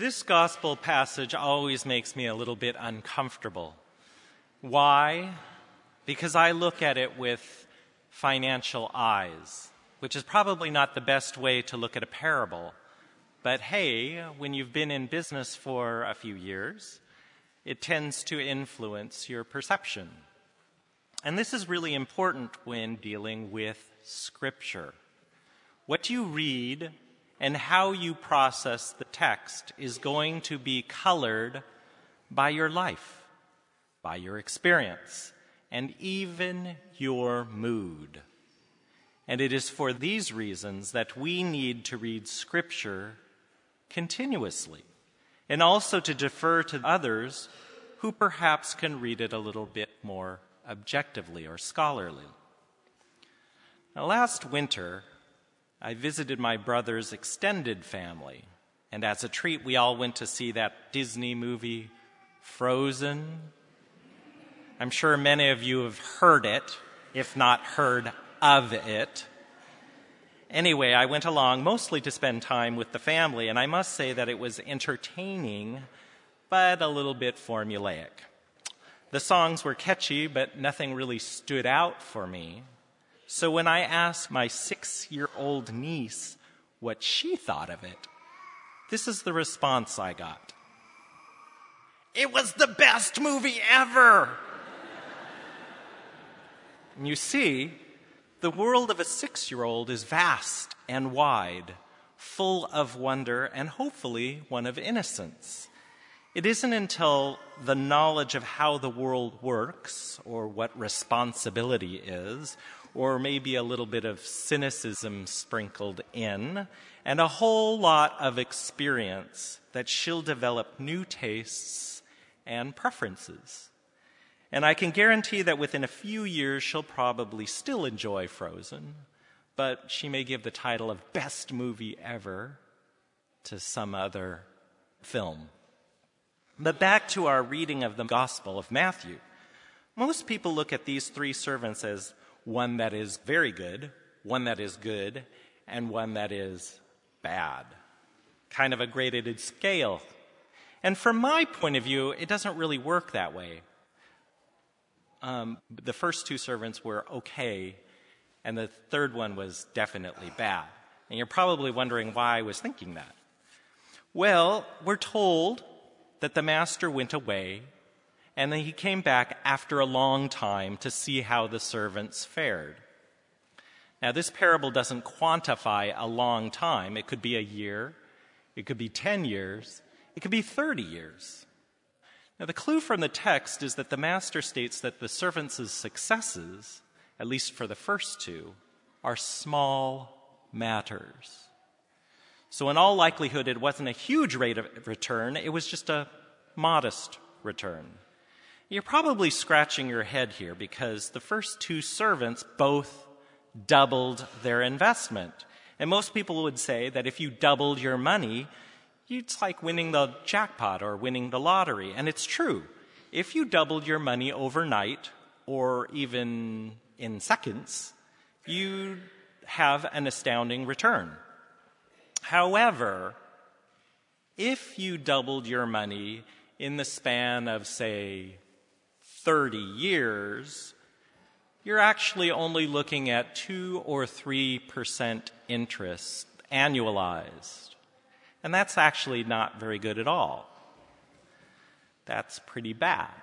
This gospel passage always makes me a little bit uncomfortable. Why? Because I look at it with financial eyes, which is probably not the best way to look at a parable. But hey, when you've been in business for a few years, it tends to influence your perception. And this is really important when dealing with Scripture. What you read and how you process the text is going to be colored by your life, by your experience, and even your mood. And it is for these reasons that we need to read Scripture continuously, and also to defer to others who perhaps can read it a little bit more objectively or scholarly. Now, last winter, I visited my brother's extended family, and as a treat, we all went to see that Disney movie, Frozen. I'm sure many of you have heard it, if not heard of it. Anyway, I went along mostly to spend time with the family, and I must say that it was entertaining, but a little bit formulaic. The songs were catchy, but nothing really stood out for me. So when I asked my 6-year-old niece what she thought of it, this is the response I got. "It was the best movie ever!" And you see, the world of a 6-year-old is vast and wide, full of wonder and hopefully one of innocence. It isn't until the knowledge of how the world works, or what responsibility is, or maybe a little bit of cynicism sprinkled in, and a whole lot of experience that she'll develop new tastes and preferences. And I can guarantee that within a few years she'll probably still enjoy Frozen, but she may give the title of best movie ever to some other film. But back to our reading of the Gospel of Matthew. Most people look at these 3 servants as one that is very good, one that is good, and one that is bad. Kind of a graded scale. And from my point of view, it doesn't really work that way. The first 2 servants were okay, and the third one was definitely bad. And you're probably wondering why I was thinking that. Well, we're told that the master went away, and then he came back after a long time to see how the servants fared. Now, this parable doesn't quantify a long time. It could be a year, it could be 10 years, it could be 30 years. Now, the clue from the text is that the master states that the servants' successes, at least for the first 2, are small matters. So in all likelihood, it wasn't a huge rate of return, it was just a modest return. You're probably scratching your head here because the first 2 servants both doubled their investment. And most people would say that if you doubled your money, it's like winning the jackpot or winning the lottery. And it's true. If you doubled your money overnight or even in seconds, you have an astounding return. However, if you doubled your money in the span of, say, 30 years, you're actually only looking at 2 or 3% interest annualized. And that's actually not very good at all. That's pretty bad.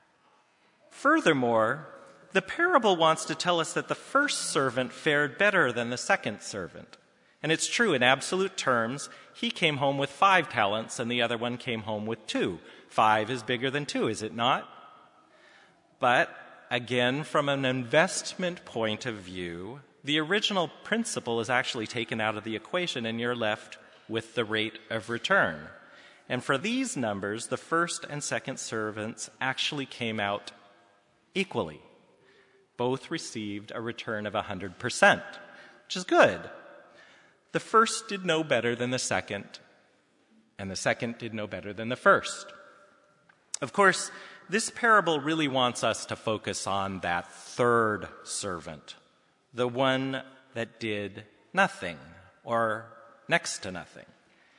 Furthermore, the parable wants to tell us that the first servant fared better than the second servant. And it's true, in absolute terms, he came home with 5 talents and the other one came home with 2. 5 is bigger than 2, is it not? But, again, from an investment point of view, the original principle is actually taken out of the equation and you're left with the rate of return. And for these numbers, the first and second servants actually came out equally. Both received a return of 100%, which is good. The first did no better than the second, and the second did no better than the first. Of course, this parable really wants us to focus on that third servant, the one that did nothing or next to nothing.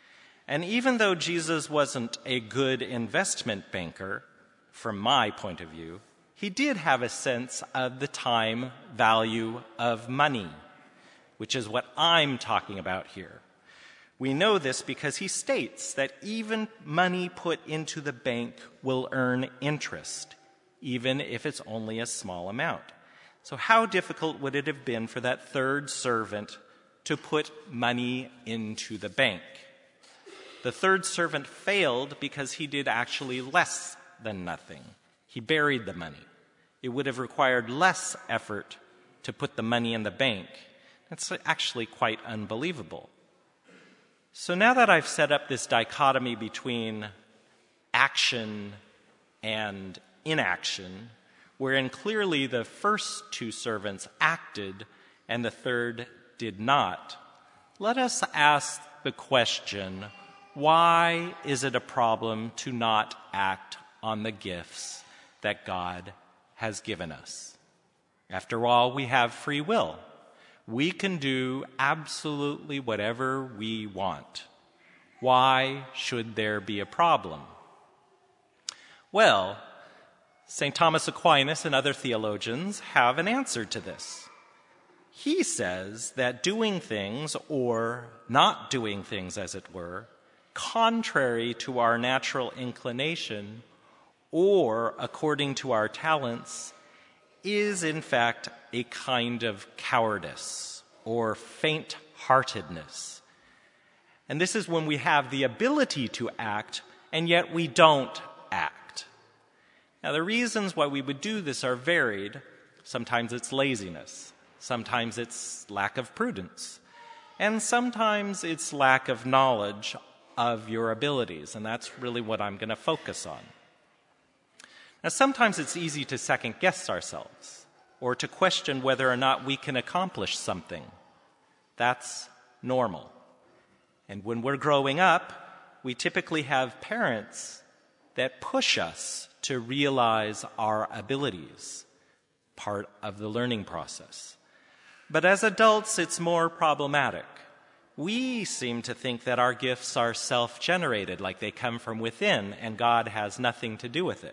And even though Jesus wasn't a good investment banker, from my point of view, he did have a sense of the time value of money, which is what I'm talking about here. We know this because he states that even money put into the bank will earn interest, even if it's only a small amount. So how difficult would it have been for that third servant to put money into the bank? The third servant failed because he did actually less than nothing. He buried the money. It would have required less effort to put the money in the bank. That's actually quite unbelievable. So now that I've set up this dichotomy between action and inaction, wherein clearly the first two servants acted and the third did not, let us ask the question, why is it a problem to not act on the gifts that God has given us? After all, we have free will. We can do absolutely whatever we want. Why should there be a problem? Well, St. Thomas Aquinas and other theologians have an answer to this. He says that doing things, or not doing things as it were, contrary to our natural inclination or according to our talents, is in fact a kind of cowardice or faint-heartedness. And this is when we have the ability to act, and yet we don't act. Now, the reasons why we would do this are varied. Sometimes it's laziness. Sometimes it's lack of prudence. And sometimes it's lack of knowledge of your abilities, and that's really what I'm going to focus on. Now, sometimes it's easy to second-guess ourselves or to question whether or not we can accomplish something. That's normal. And when we're growing up, we typically have parents that push us to realize our abilities, part of the learning process. But as adults, it's more problematic. We seem to think that our gifts are self-generated, like they come from within, and God has nothing to do with it.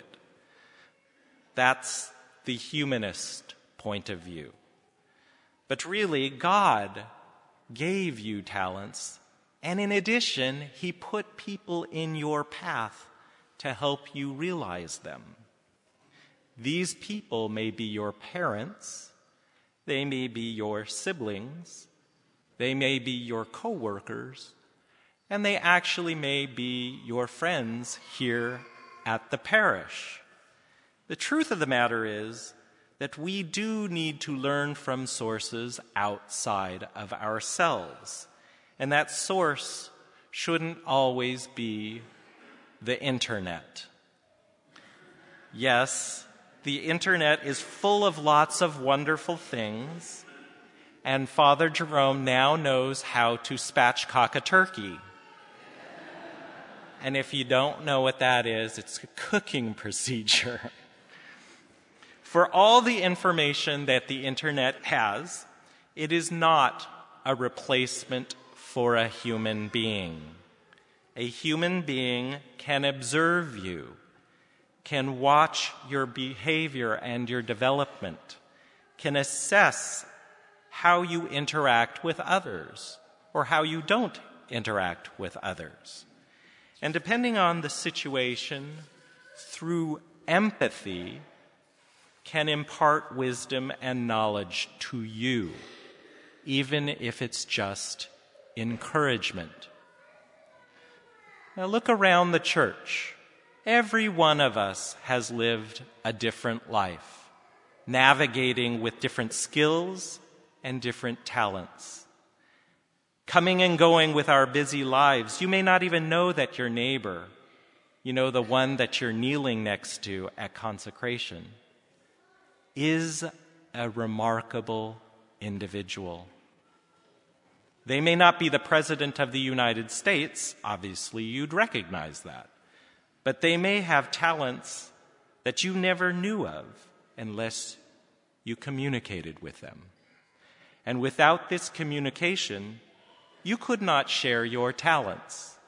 That's the humanist point of view. But really, God gave you talents, and in addition, he put people in your path to help you realize them. These people may be your parents, they may be your siblings, they may be your co-workers, and they actually may be your friends here at the parish. The truth of the matter is that we do need to learn from sources outside of ourselves. And that source shouldn't always be the internet. Yes, the internet is full of lots of wonderful things, and Father Jerome now knows how to spatchcock a turkey. And if you don't know what that is, it's a cooking procedure. For all the information that the internet has, it is not a replacement for a human being. A human being can observe you, can watch your behavior and your development, can assess how you interact with others or how you don't interact with others. And depending on the situation, through empathy, can impart wisdom and knowledge to you, even if it's just encouragement. Now look around the church. Every one of us has lived a different life, navigating with different skills and different talents. Coming and going with our busy lives, you may not even know that your neighbor, the one that you're kneeling next to at consecration, is a remarkable individual. They may not be the President of the United States, obviously you'd recognize that, but they may have talents that you never knew of unless you communicated with them. And without this communication, you could not share your talents,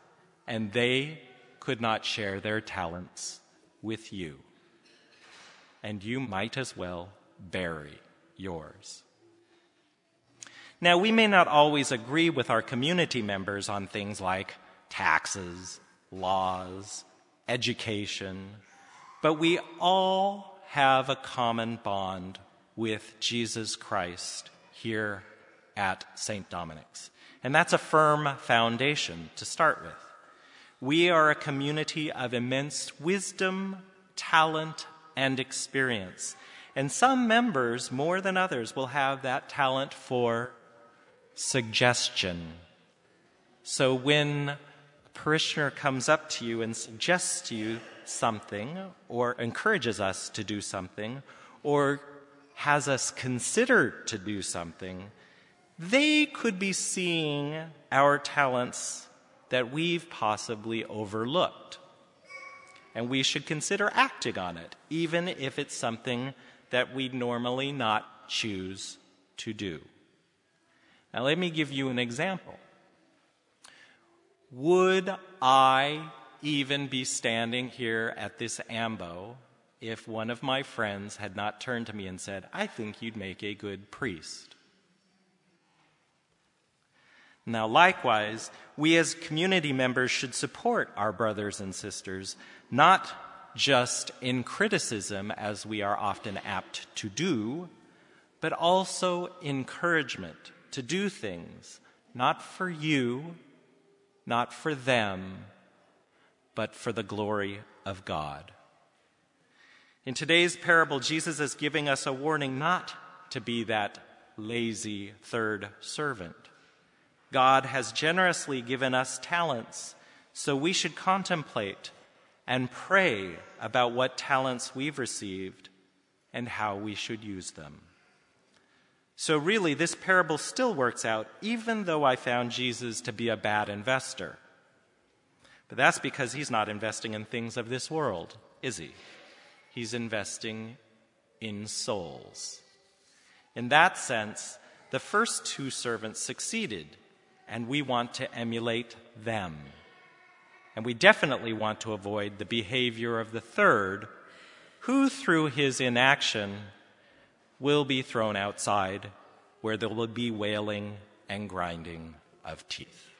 and they could not share their talents with you. And you might as well bury yours. Now, we may not always agree with our community members on things like taxes, laws, education, but we all have a common bond with Jesus Christ here at St. Dominic's. And that's a firm foundation to start with. We are a community of immense wisdom, talent, and experience. And some members, more than others, will have that talent for suggestion. So when a parishioner comes up to you and suggests to you something, or encourages us to do something, or has us consider to do something, they could be seeing our talents that we've possibly overlooked. And we should consider acting on it, even if it's something that we'd normally not choose to do. Now, let me give you an example. Would I even be standing here at this ambo if one of my friends had not turned to me and said, "I think you'd make a good priest"? Now, likewise, we as community members should support our brothers and sisters, not just in criticism, as we are often apt to do, but also encouragement to do things, not for you, not for them, but for the glory of God. In today's parable, Jesus is giving us a warning not to be that lazy third servant. God has generously given us talents, so we should contemplate and pray about what talents we've received and how we should use them. So really, this parable still works out, even though I found Jesus to be a bad investor. But that's because he's not investing in things of this world, is he? He's investing in souls. In that sense, the first two servants succeeded, and we want to emulate them. And we definitely want to avoid the behavior of the third, who through his inaction will be thrown outside, where there will be wailing and grinding of teeth.